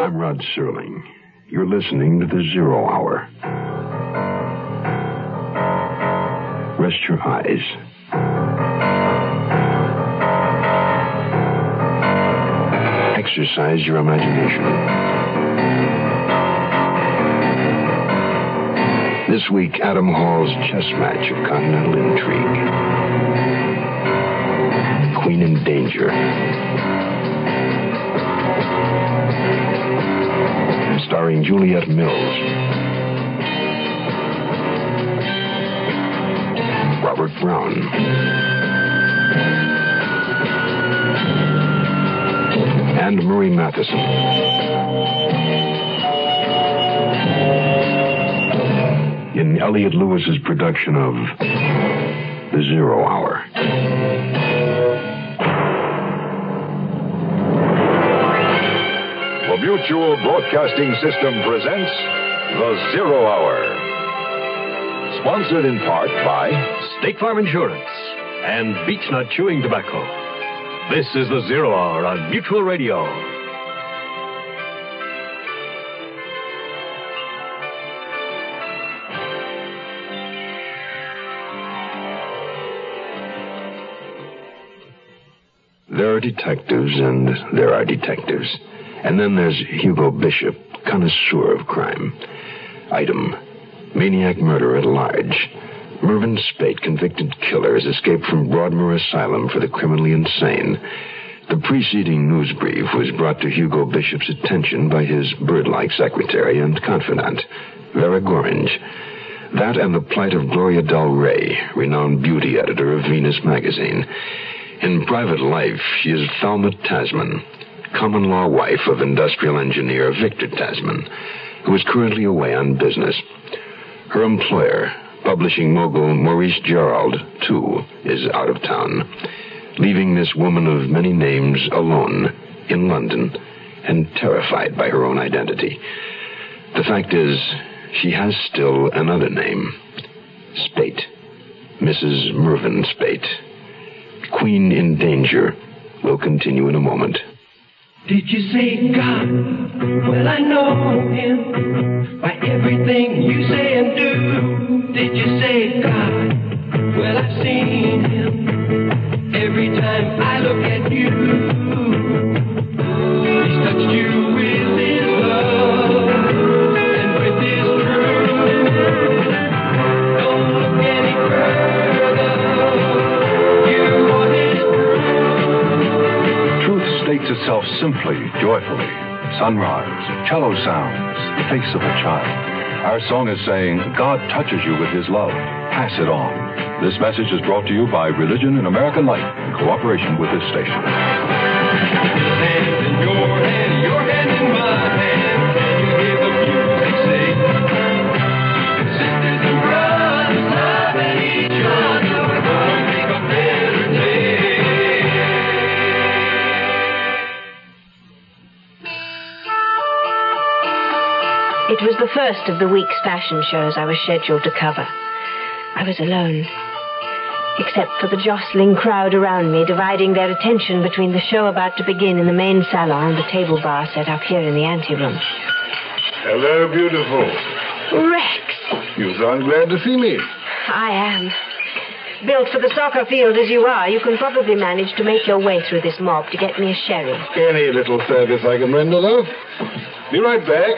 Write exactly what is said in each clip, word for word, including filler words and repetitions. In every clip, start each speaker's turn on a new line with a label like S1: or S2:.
S1: I'm Rod Serling. You're listening to the Zero Hour. Rest your eyes. Exercise your imagination. This week, Adam Hall's chess match of continental intrigue. Queen in Danger. Starring Juliette Mills. Robert Brown. And Murray Matheson. In Elliot Lewis's production of The Zero Hour.
S2: The Mutual Broadcasting System presents The Zero Hour. Sponsored in part by
S3: State Farm Insurance and Beechnut Chewing Tobacco. This is The Zero Hour on Mutual Radio.
S1: There are detectives and there are detectives. And then there's Hugo Bishop, connoisseur of crime. Item, maniac murderer at large. Mervyn Spate, convicted killer, has escaped from Broadmoor Asylum for the criminally insane. The preceding news brief was brought to Hugo Bishop's attention by his bird-like secretary and confidant, Vera Gorringe. That and the plight of Gloria Del Rey, renowned beauty editor of Venus magazine. In private life, she is Thelma Tasman, common-law wife of industrial engineer Victor Tasman, who is currently away on business. Her employer, publishing mogul Maurice Gerald, too, is out of town, leaving this woman of many names alone in London and terrified by her own identity. The fact is, she has still another name, Spate, Missus Mervyn Spate. Queen in Danger will continue in a moment.
S4: Did you say God? Well, I know him by everything you say and do. Did you say God? Well, I've seen him every time I look at you. He's touched you with his love and with his truth. Don't look any further. You are his
S5: Truth states itself simply, joyfully. Sunrise, cello sounds, the face of a child. Our song is saying, God touches you with his love. Pass it on. This message is brought to you by Religion and American Life in cooperation with this station.
S4: Hand in your hand, your hand in my hand. Can you hear the music sing? Sisters and brothers loving each other. We're gonna make a better day.
S6: It was the first of the week's fashion shows I was scheduled to cover. I was alone, except for the jostling crowd around me, dividing their attention between the show about to begin in the main salon and the table bar set up here in the anteroom.
S7: Hello, beautiful.
S6: Rex!
S7: You sound glad to see me.
S6: I am. Built for the soccer field as you are, you can probably manage to make your way through this mob to get me a sherry.
S7: Any little service I can render, love. Be right back.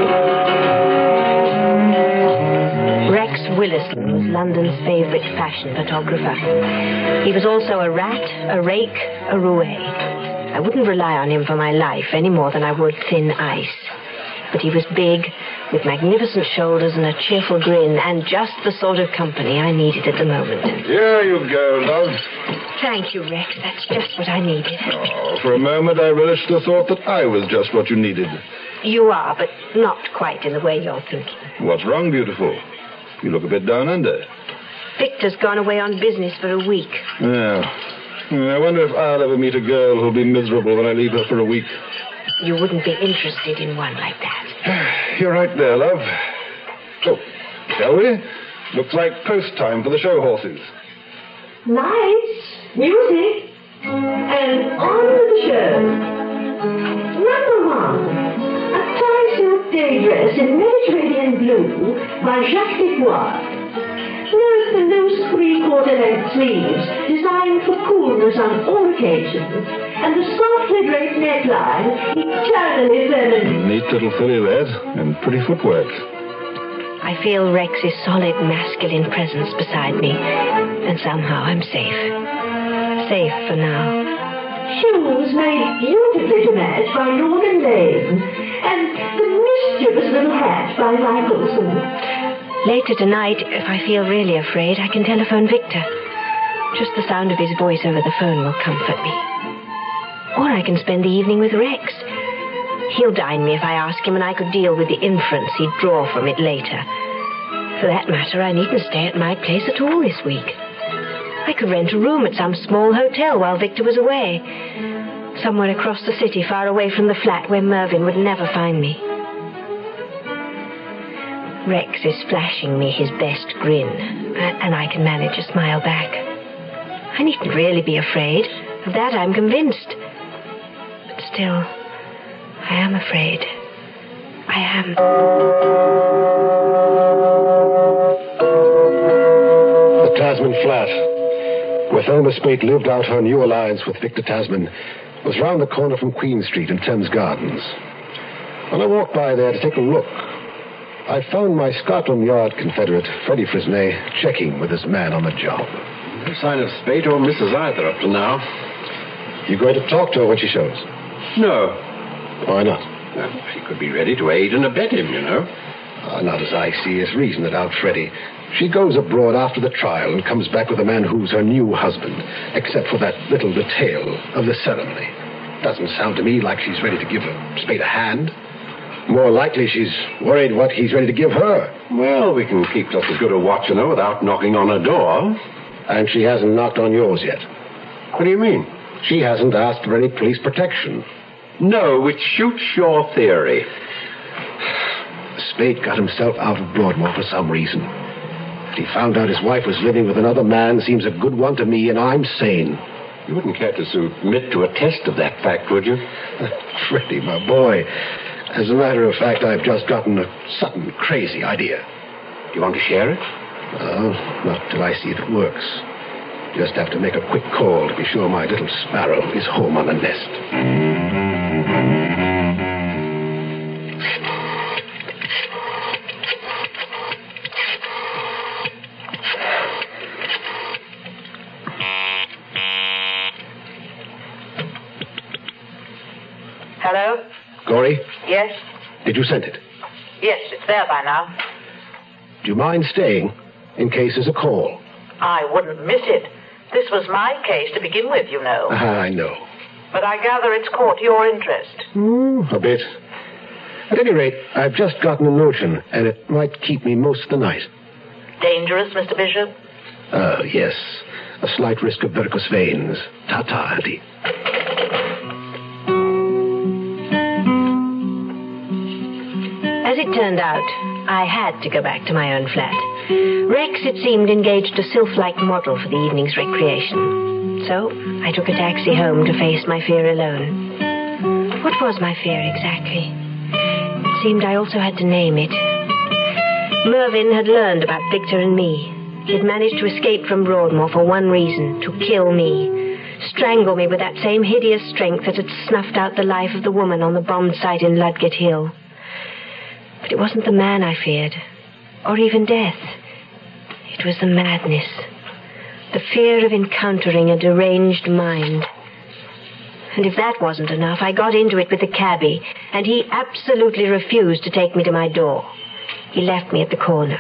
S6: Rex Willison was London's favorite fashion photographer. He was also a rat, a rake, a roue. I wouldn't rely on him for my life any more than I would thin ice. But he was big, with magnificent shoulders and a cheerful grin, and just the sort of company I needed at the moment.
S7: Here you go, love.
S6: Thank you, Rex. That's just what I needed.
S7: Oh, for a moment I relished the thought that I was just what you needed.
S6: You are, but not quite in the way you're thinking.
S7: What's wrong, beautiful? You look a bit down under.
S6: Victor's gone away on business for a week.
S7: Yeah. I wonder if I'll ever meet a girl who'll be miserable when I leave her for a week.
S6: You wouldn't be interested in one like that.
S7: You're right there, love. So, shall we? Looks like post time for the show horses.
S8: Lights, music, and on with the show. Number one, a by Jacques Desbois. Note the loose three-quarter length sleeves, designed for coolness on all occasions, and the softly draped neckline, eternally feminine.
S7: Neat little filly that, and pretty footwork.
S6: I feel Rex's solid masculine presence beside me, and somehow I'm safe. Safe for now.
S8: Shoes made beautifully to match by Norman Lane, and the mischievous little hat by Michelson.
S6: Later tonight, if I feel really afraid, I can telephone Victor. Just the sound of his voice over the phone will comfort me. Or I can spend the evening with Rex. He'll dine me if I ask him, and I could deal with the inference he'd draw from it later. For that matter, I needn't stay at my place at all this week. I could rent a room at some small hotel while Victor was away. Somewhere across the city, far away from the flat where Mervyn would never find me. Rex is flashing me his best grin, and I can manage a smile back. I needn't really be afraid. Of that I'm convinced. But still, I am afraid. I am.
S9: The Tasman flat, where Thelma Spate lived out her new alliance with Victor Tasman, was round the corner from Queen Street in Thames Gardens. When I walked by there to take a look, I found my Scotland Yard confederate, Freddie Frisnay, checking with his man on the job.
S10: No sign of Spate or Missus either up to now.
S9: You going to talk to her when she shows?
S10: No.
S9: Why not?
S10: Well, she could be ready to aid and abet him, you know.
S9: Uh, not as I see it. Reason it out, Freddie. She goes abroad after the trial and comes back with a man who's her new husband, except for that little detail of the ceremony. Doesn't sound to me like she's ready to give her Spate a hand. More likely she's worried what he's ready to give her.
S10: Well, we can keep just as good a watch on her without knocking on her door.
S9: And she hasn't knocked on yours yet.
S10: What do you mean?
S9: She hasn't asked for any police protection.
S10: No, which shoots your theory.
S9: Spate got himself out of Broadmoor for some reason. That he found out his wife was living with another man seems a good one to me, and I'm sane.
S10: You wouldn't care to submit to a test of that fact, would you?
S9: Freddie, my boy. As a matter of fact, I've just gotten a sudden crazy idea.
S10: Do you want to share it?
S9: No, not till I see if it works. Just have to make a quick call to be sure my little sparrow is home on the nest.
S11: Hello?
S9: Gory?
S11: Yes?
S9: Did you send it?
S11: Yes, it's there by now.
S9: Do you mind staying in case there's a call?
S11: I wouldn't miss it. This was my case to begin with, you know.
S9: Uh, I know.
S11: But I gather it's caught your interest.
S9: Mm, a bit. At any rate, I've just gotten a notion, and it might keep me most of the night.
S11: Dangerous, Mister Bishop?
S9: Uh, yes. A slight risk of varicose veins. Ta-ta, Auntie.
S6: As it turned out, I had to go back to my own flat. Rex, it seemed, engaged a sylph-like model for the evening's recreation. So I took a taxi home to face my fear alone. What was my fear exactly? It seemed I also had to name it. Mervyn had learned about Victor and me. He had managed to escape from Broadmoor for one reason, to kill me. Strangle me with that same hideous strength that had snuffed out the life of the woman on the bombed site in Ludgate Hill. But it wasn't the man I feared, or even death. It was the madness, the fear of encountering a deranged mind. And if that wasn't enough, I got into it with the cabbie, and he absolutely refused to take me to my door. He left me at the corner.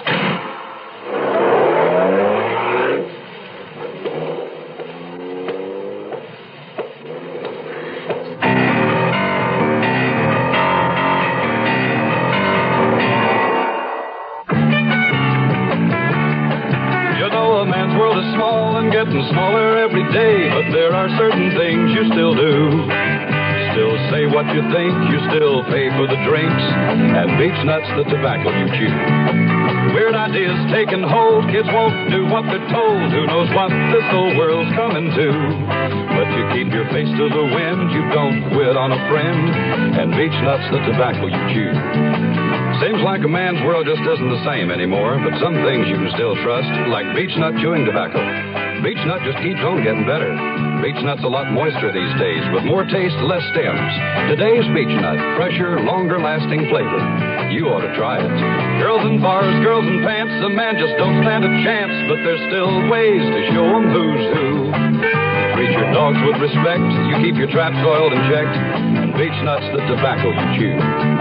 S12: Smaller every day, but there are certain things you still do. Still say what you think, you still pay for the drinks, and beach nuts the tobacco you chew. Weird ideas taking hold, kids won't do what they're told. Who knows what this whole world's coming to? But you keep your face to to the wind. You don't quit on a friend, and beech nuts the tobacco you chew. Seems like a man's world just isn't the same anymore, but some things you can still trust, like beech nut chewing tobacco. Beech nut just keeps on getting better. Beech nut's a lot moister these days, with more taste, less stems. Today's beech nut, fresher, longer-lasting flavor. You ought to try it. Girls in bars, girls in pants, a man just don't stand a chance, but there's still ways to show 'em who's who. Treat your dogs with respect, you keep your traps oiled and checked, and beech nut's the tobacco you chew.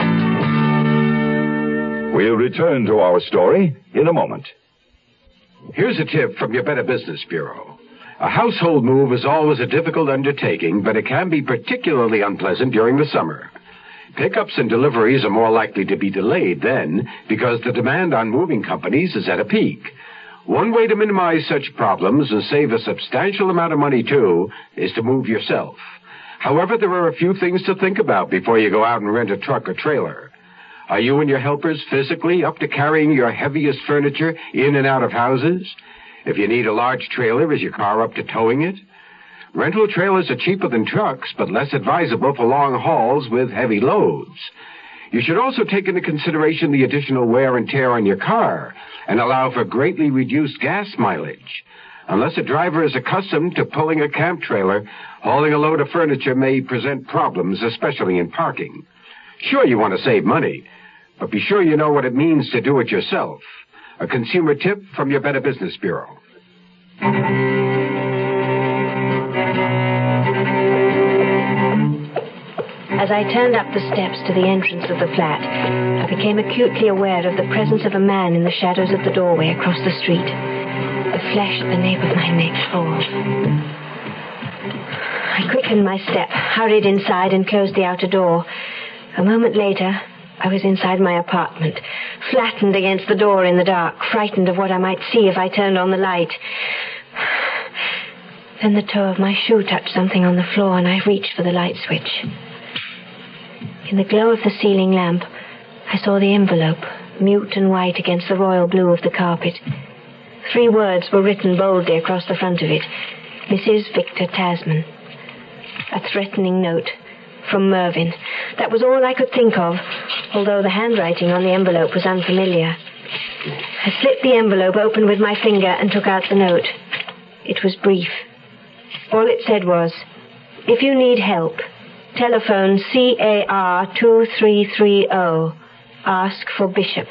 S2: We'll return to our story in a moment.
S10: Here's a tip from your Better Business Bureau. A household move is always a difficult undertaking, but it can be particularly unpleasant during the summer. Pickups and deliveries are more likely to be delayed then because the demand on moving companies is at a peak. One way to minimize such problems and save a substantial amount of money, too, is to move yourself. However, there are a few things to think about before you go out and rent a truck or trailer. Are you and your helpers physically up to carrying your heaviest furniture in and out of houses? If you need a large trailer, is your car up to towing it? Rental trailers are cheaper than trucks, but less advisable for long hauls with heavy loads. You should also take into consideration the additional wear and tear on your car and allow for greatly reduced gas mileage. Unless a driver is accustomed to pulling a camp trailer, hauling a load of furniture may present problems, especially in parking. Sure, you want to save money, but be sure you know what it means to do it yourself. A consumer tip from your Better Business Bureau.
S6: As I turned up the steps to the entrance of the flat, I became acutely aware of the presence of a man in the shadows of the doorway across the street. The flesh at the nape of my neck crawled. I quickened my step, hurried inside, and closed the outer door. A moment later, I was inside my apartment, flattened against the door in the dark, frightened of what I might see if I turned on the light. Then the toe of my shoe touched something on the floor, and I reached for the light switch. In the glow of the ceiling lamp, I saw the envelope, mute and white against the royal blue of the carpet. Three words were written boldly across the front of it. Missus Victor Tasman. A threatening note. From Mervyn. That was all I could think of, although the handwriting on the envelope was unfamiliar. I slit the envelope open with my finger and took out the note. It was brief. All it said was, if you need help, telephone C A R two three three zero. Ask for Bishop.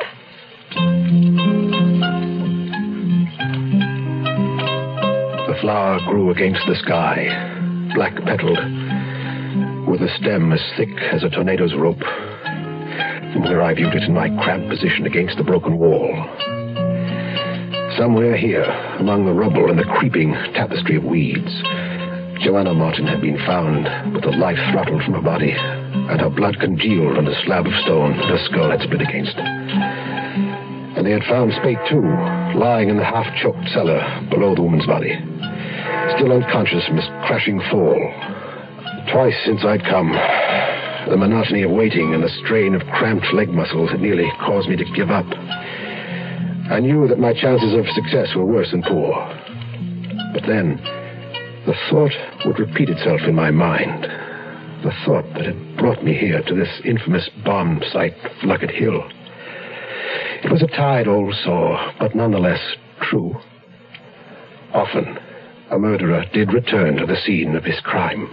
S9: The flower grew against the sky, black-petaled, with a stem as thick as a tornado's rope, from where I viewed it in my cramped position against the broken wall. Somewhere here, among the rubble and the creeping tapestry of weeds, Joanna Martin had been found with the life throttled from her body, and her blood congealed on a slab of stone that her skull had split against. And they had found Spate, too, lying in the half-choked cellar below the woman's body, still unconscious from his crashing fall. Twice since I'd come, the monotony of waiting and the strain of cramped leg muscles had nearly caused me to give up. I knew that my chances of success were worse than poor. But then, the thought would repeat itself in my mind. The thought that had brought me here to this infamous bomb site, Luckett Hill. It was a tired old sore, but nonetheless true. Often, a murderer did return to the scene of his crime.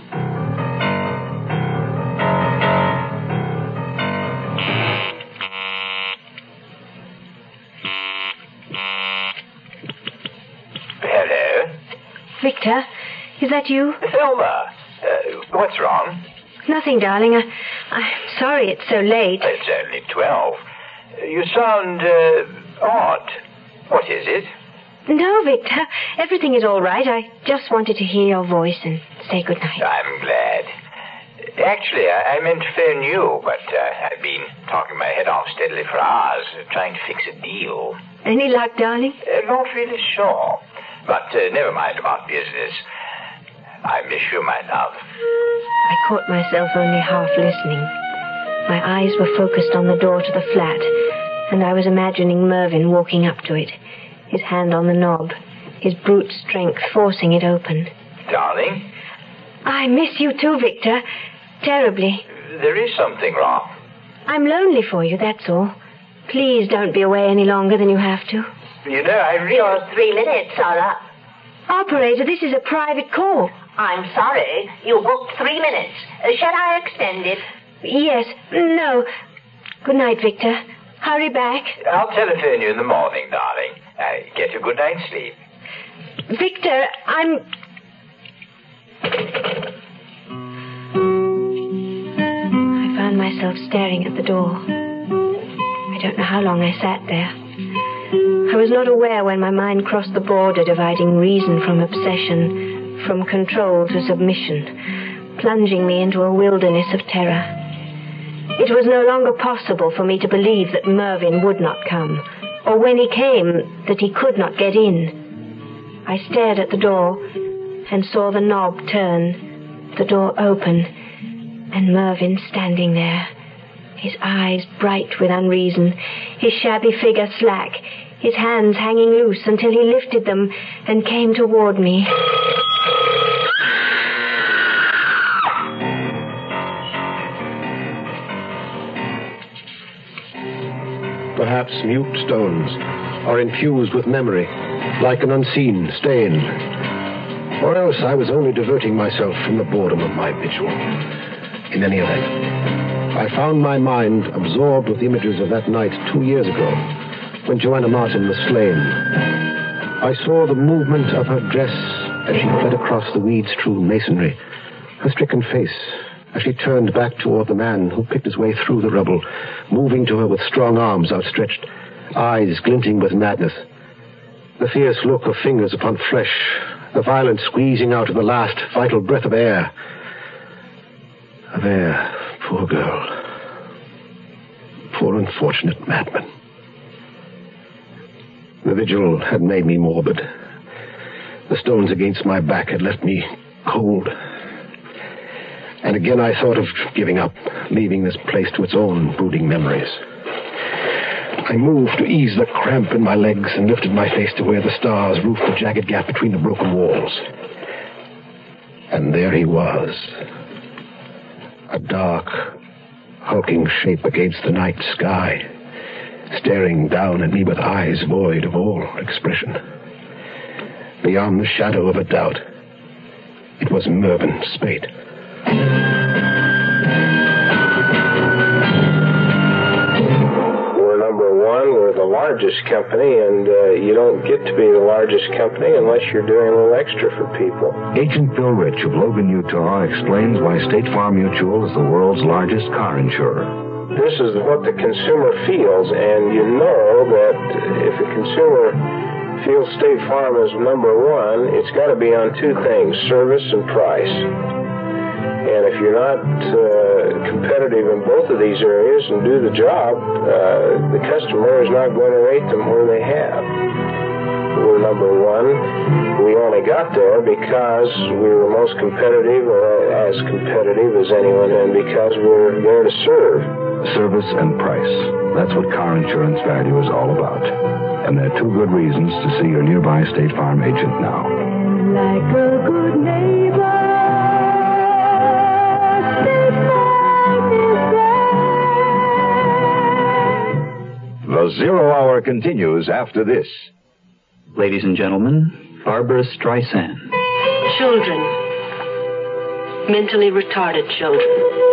S6: Victor, is that you?
S13: Thelma, uh, what's wrong?
S6: Nothing, darling. I, I'm sorry it's so late.
S13: It's only twelve. You sound uh, odd. What is it?
S6: No, Victor. Everything is all right. I just wanted to hear your voice and say good night.
S13: I'm glad. Actually, I, I meant to phone you, but uh, I've been talking my head off steadily for hours, trying to fix a deal.
S6: Any luck, darling?
S13: Uh, not really sure. But uh, never mind about business. I miss you, my love.
S6: I caught myself only half listening. My eyes were focused on the door to the flat, and I was imagining Mervyn walking up to it, his hand on the knob, his brute strength forcing it open.
S13: Darling?
S6: I miss you too, Victor. Terribly.
S13: There is something wrong.
S6: I'm lonely for you, that's all. Please don't be away any longer than you have to.
S13: You know, I really...
S8: Your three minutes are up.
S6: Operator, this is a private call.
S8: I'm sorry. You booked three minutes. Uh, shall I extend it?
S6: Yes. No. Good night, Victor. Hurry back.
S13: I'll telephone you in the morning, darling. Uh, get a good night's sleep.
S6: Victor, I'm... I found myself staring at the door. I don't know how long I sat there. I was not aware when my mind crossed the border dividing reason from obsession, from control to submission, plunging me into a wilderness of terror. It was no longer possible for me to believe that Mervyn would not come, or when he came, that he could not get in. I stared at the door and saw the knob turn, the door open, and Mervyn standing there, his eyes bright with unreason, his shabby figure slack, his hands hanging loose until he lifted them and came toward me.
S9: Perhaps mute stones are infused with memory, like an unseen stain. Or else I was only diverting myself from the boredom of my vigil. In any event, I found my mind absorbed with images of that night two years ago, when Joanna Martin was slain. I saw the movement of her dress as she fled across the weed-strewn masonry, her stricken face as she turned back toward the man who picked his way through the rubble, moving to her with strong arms outstretched, eyes glinting with madness. The fierce look of fingers upon flesh, the violent squeezing out of the last vital breath of air. Of air, poor girl. Poor unfortunate madman. The vigil had made me morbid. The stones against my back had left me cold. And again I thought of giving up, leaving this place to its own brooding memories. I moved to ease the cramp in my legs and lifted my face to where the stars roofed the jagged gap between the broken walls. And there he was. A dark, hulking shape against the night sky, staring down at me with eyes void of all expression. Beyond the shadow of a doubt, it was Mervyn Spate.
S14: We're number one. We're the largest company, and uh, you don't get to be the largest company unless you're doing a little extra for people.
S5: Agent Bill Rich of Logan, Utah, explains why State Farm Mutual is the world's largest car insurer.
S14: This is what the consumer feels, and you know that if a consumer feels State Farm is number one, it's got to be on two things, service and price. And if you're not uh, competitive in both of these areas and do the job, uh, the customer is not going to rate them where they have. We're number one. We only got there because we were most competitive, or as competitive as anyone, and because we're there to serve.
S5: Service and price. That's what car insurance value is all about. And there are two good reasons to see your nearby State Farm agent now.
S4: Like a good neighbor.
S2: The Zero Hour continues after this.
S15: Ladies and gentlemen, Barbara Streisand.
S16: Children. Mentally retarded children.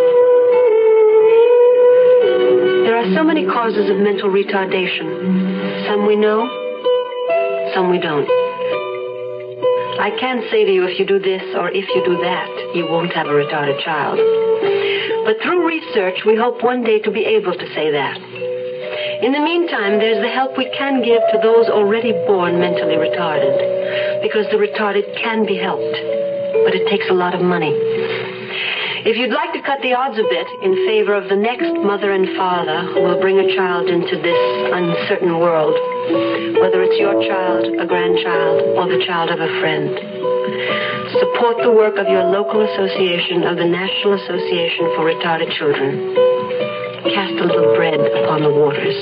S16: There are so many causes of mental retardation. Some we know, some we don't. I can't say to you, if you do this or if you do that, you won't have a retarded child. But through research, we hope one day to be able to say that. In the meantime, there's the help we can give to those already born mentally retarded, because the retarded can be helped, but it takes a lot of money. If you'd like to cut the odds a bit in favor of the next mother and father who will bring a child into this uncertain world, whether it's your child, a grandchild, or the child of a friend, support the work of your local association of the National Association for Retarded Children. Cast a little bread upon the waters.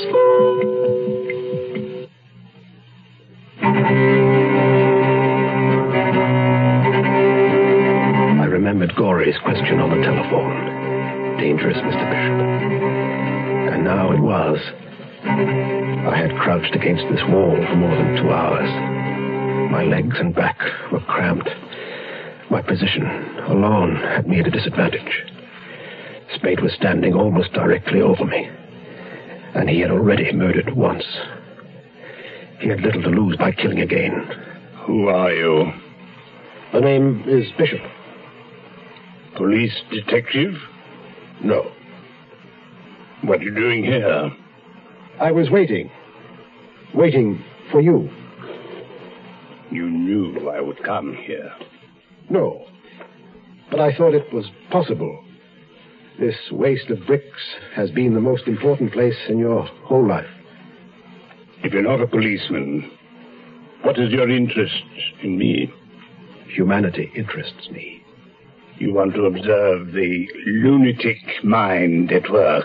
S9: I remembered Murray's question on the telephone. Dangerous, Mister Bishop. And now it was. I had crouched against this wall for more than two hours. My legs and back were cramped. My position, alone, had me at a disadvantage. Spade was standing almost directly over me, and he had already murdered once. He had little to lose by killing again.
S17: Who are you?
S9: The name is Bishop.
S17: Police detective?
S9: No.
S17: What are you doing here?
S9: I was waiting. Waiting for you.
S17: You knew I would come here.
S9: No. But I thought it was possible. This waste of bricks has been the most important place in your whole life.
S17: If you're not a policeman, what is your interest in me?
S9: Humanity interests me.
S17: You want to observe the lunatic mind at work.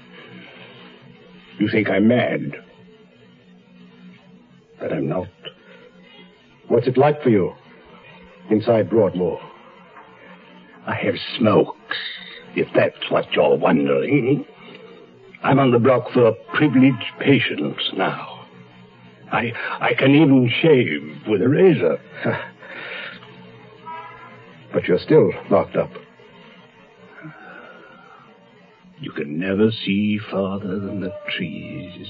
S17: You think I'm mad. But I'm not.
S9: What's it like for you inside Broadmoor?
S17: I have smokes, if that's what you're wondering. I'm on the block for privileged patients now. I I can even shave with a razor.
S9: But you're still locked up.
S17: You can never see farther than the trees.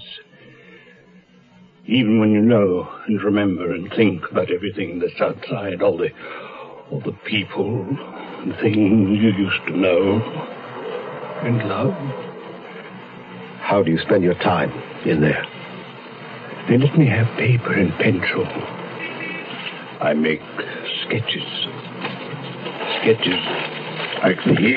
S17: Even when you know and remember and think about everything that's outside, all the all the people and things you used to know and love.
S9: How do you spend your time in there?
S17: They let me have paper and pencil. I make sketches. Sketches like these.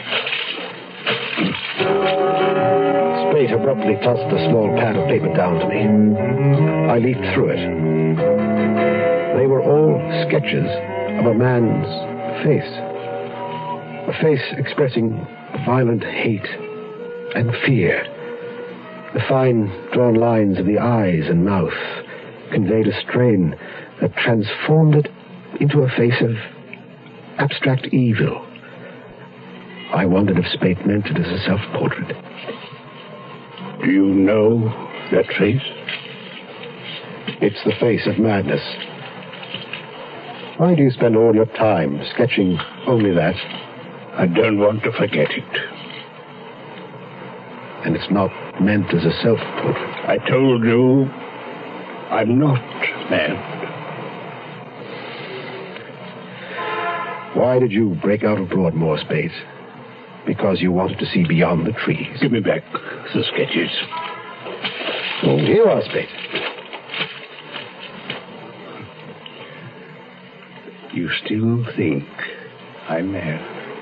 S9: Spade abruptly tossed a small pad of paper down to me. I leafed through it. They were all sketches of a man's face. A face expressing violent hate and fear. The fine drawn lines of the eyes and mouth conveyed a strain that transformed it into a face of abstract evil. I wondered if Spade meant it as a self-portrait.
S17: Do you know that face?
S9: It's the face of madness. Why do you spend all your time sketching only that?
S17: I don't want to forget it.
S9: And it's not meant as a self-portrait.
S17: I told you, I'm not mad.
S9: Why did you break out of Broadmoor, Spade? Because you wanted to see beyond the trees.
S17: Give me back the sketches.
S9: Oh, here you are, Spade.
S17: You still think I'm mad?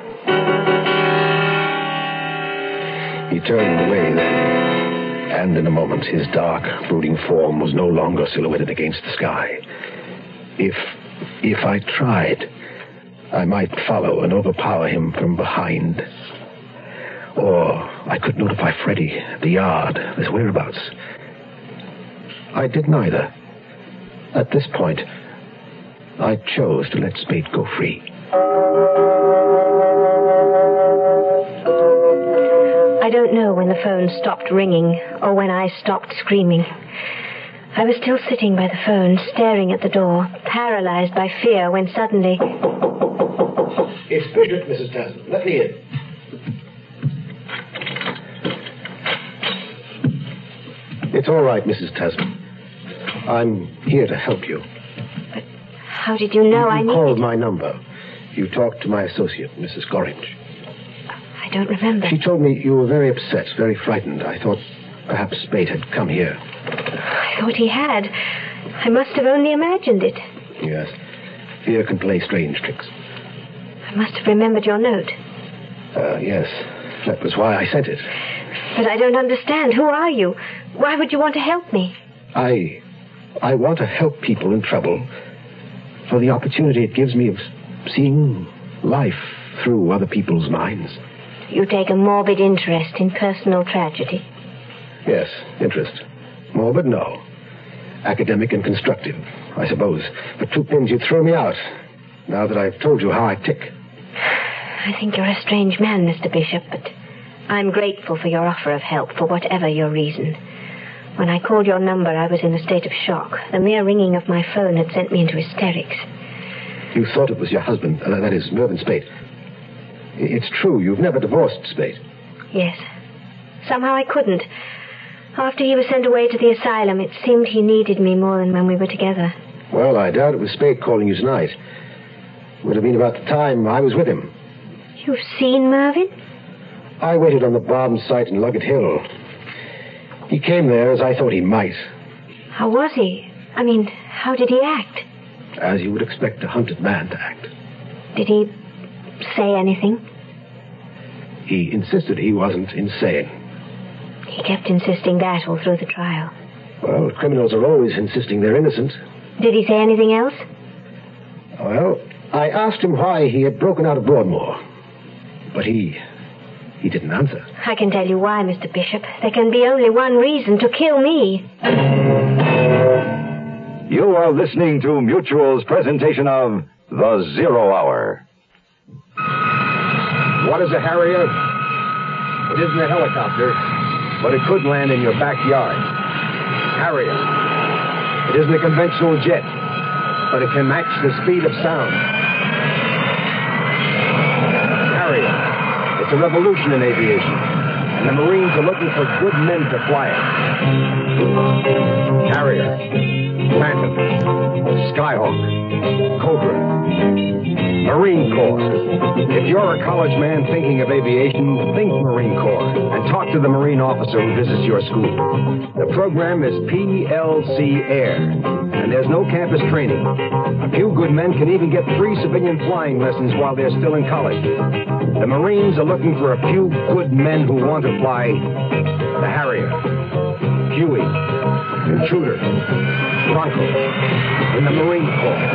S9: He turned away then, and in a moment his dark, brooding form was no longer silhouetted against the sky. If, if I tried, I might follow and overpower him from behind. Or I could notify Freddie, the yard, of his whereabouts. I did neither. At this point, I chose to let Spade go free.
S6: I don't know when the phone stopped ringing or when I stopped screaming. I was still sitting by the phone, staring at the door, paralyzed by fear, when suddenly...
S9: It's Bishop, Missus Tasman. Let me in. It's all right, Missus Tasman. I'm here to help you.
S6: But how did you know
S9: you
S6: I needed...
S9: You called my number. You talked to my associate, Missus Gorringe.
S6: I don't remember.
S9: She told me you were very upset, very frightened. I thought perhaps Spade had come here.
S6: I thought he had. I must have only imagined it.
S9: Yes. Fear can play strange tricks.
S6: I must have remembered your note.
S9: Uh, yes. That was why I sent it.
S6: But I don't understand. Who are you? Why would you want to help me?
S9: I... I want to help people in trouble for the opportunity it gives me of seeing life through other people's minds.
S6: You take a morbid interest in personal tragedy.
S9: Yes, interest. Morbid, no. Academic and constructive, I suppose. But two pins, you throw me out, now that I've told you how I tick.
S6: I think you're a strange man, Mister Bishop, but I'm grateful for your offer of help, for whatever your reason. When I called your number, I was in a state of shock. The mere ringing of my phone had sent me into hysterics.
S9: You thought it was your husband, uh, that is, Mervyn Spate. It's true, you've never divorced Spate.
S6: Yes. Somehow I couldn't. After he was sent away to the asylum, it seemed he needed me more than when we were together.
S9: Well, I doubt it was Spate calling you tonight. It would have been about the time I was with him.
S6: You've seen Mervyn?
S9: I waited on the Barnes site in Luggett Hill. He came there as I thought he might.
S6: How was he? I mean, how did he act?
S9: As you would expect a hunted man to act.
S6: Did he say anything?
S9: He insisted he wasn't insane.
S6: He kept insisting that all through the trial.
S9: Well, criminals are always insisting they're innocent.
S6: Did he say anything else?
S9: Well, I asked him why he had broken out of Broadmoor. But he... he didn't answer.
S6: I can tell you why, Mister Bishop. There can be only one reason to kill me.
S2: You are listening to Mutual's presentation of The Zero Hour.
S18: What is a Harrier? It isn't a helicopter, but it could land in your backyard. Harrier. It isn't a conventional jet, but it can match the speed of sound. Harrier. It's a revolution in aviation, and the Marines are looking for good men to fly it. Harrier. Phantom, Skyhawk, Cobra, Marine Corps. If you're a college man thinking of aviation, think Marine Corps and talk to the Marine officer who visits your school. The program is P L C Air, and there's no campus training. A few good men can even get free civilian flying lessons while they're still in college. The Marines are looking for a few good men who want to fly the Harrier, Huey, Intruder, Bronco, in the Marine Corps.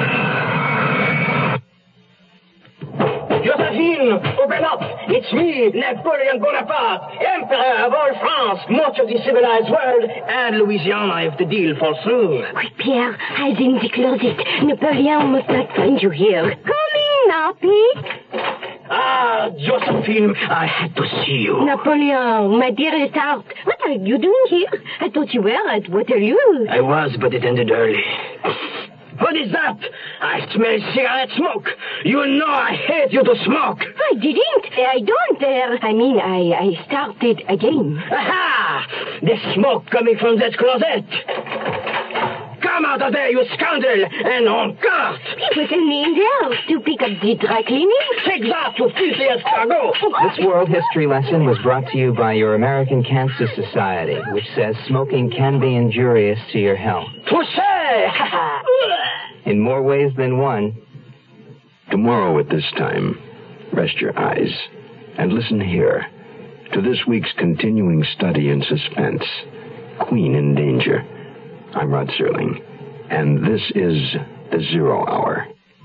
S19: Josephine, open up! It's me, Napoleon Bonaparte, Emperor of all France, much of the civilized world, and Louisiana if the deal falls through.
S20: Quick, Pierre, hide in the closet. Napoleon must not find you here. Come in now, Pete.
S19: Ah, Josephine, I had to see you.
S20: Napoleon, my dearest heart, what are you doing here? I thought you were at Waterloo.
S19: I was, but it ended early. What is that? I smell cigarette smoke. You know I hate you to smoke.
S20: I didn't. I don't. Uh, I mean, I, I started again.
S19: Aha! The smoke coming from that closet. Come out of there, you scoundrel, and on guard.
S20: It was only in there to pick up the dry cleaning.
S19: Take that, you filthy escargot.
S21: This World History lesson was brought to you by your American Cancer Society, which says smoking can be injurious to your health.
S19: Touché!
S21: In more ways than one.
S1: Tomorrow at this time, rest your eyes and listen here to this week's continuing study in suspense, Queen in Danger. I'm Rod Serling, and this is The Zero Hour.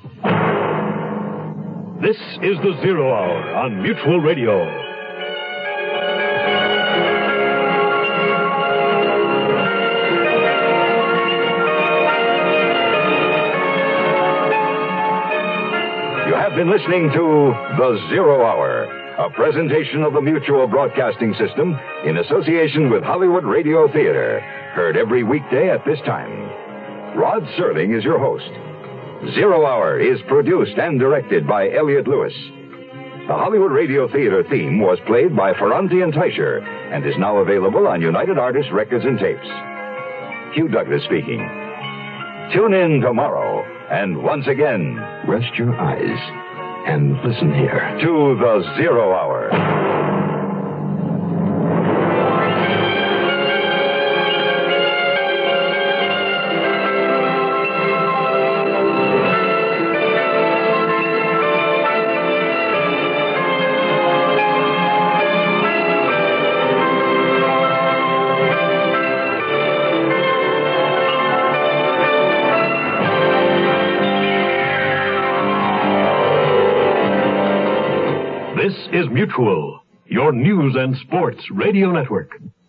S3: This is The Zero Hour on Mutual Radio.
S2: You have been listening to The Zero Hour, a presentation of the Mutual Broadcasting System in association with Hollywood Radio Theater. Heard every weekday at this time. Rod Serling is your host. Zero Hour is produced and directed by Elliott Lewis. The Hollywood Radio Theater theme was played by Ferranti and Teicher and is now available on United Artists Records and Tapes. Hugh Douglas speaking. Tune in tomorrow, and once again,
S1: rest your eyes and listen here
S2: to The Zero Hour.
S3: This is Mutual, your news and sports radio network.